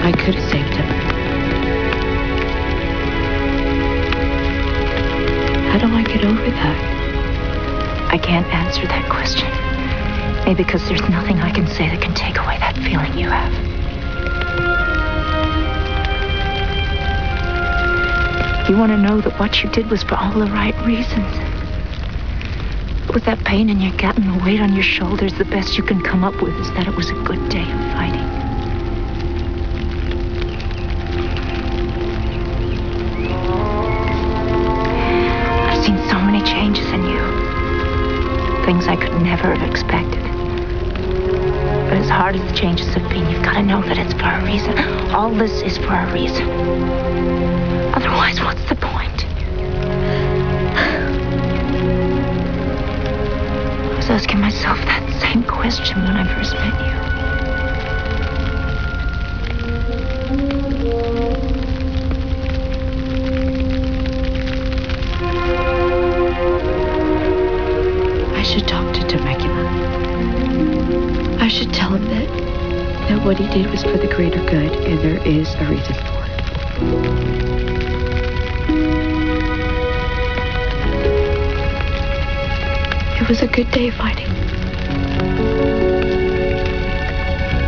I could have saved him. How do I get over that? I can't answer that question. Maybe because there's nothing I can say that can take away that feeling you have. You want to know that what you did was for all the right reasons. With that pain in your gut and the weight on your shoulders, the best you can come up with is that it was a good day of fighting. I've seen so many changes in you. Things I could never have expected. But as hard as the changes have been, you've got to know that it's for a reason. All this is for a reason. Otherwise, what's the point? I was asking myself that same question when I first met you. I should talk to Temecula. I should tell him that what he did was for the greater good, and there is a reason for it. It was a good day fighting.